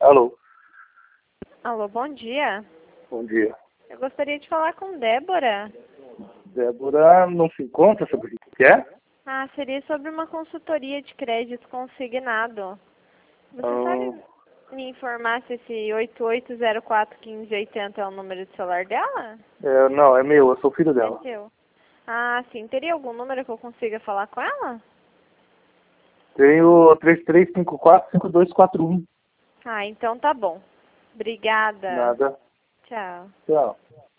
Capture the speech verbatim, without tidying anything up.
Alô, Alô, bom dia. bom dia. Eu gostaria de falar com Débora. Débora não se encontra, sobre o que é? Ah, seria sobre uma consultoria de crédito consignado. Você Ah, sabe me informar se esse oito oito zero quatro um cinco oito zero é o número de celular dela? é, não, é meu, eu sou filho É dela. seu. Ah, sim. Teria algum número que eu consiga falar com ela? Tenho três três cinco quatro cinco dois quatro um. Ah, então tá bom. Obrigada. Nada. Tchau. Tchau.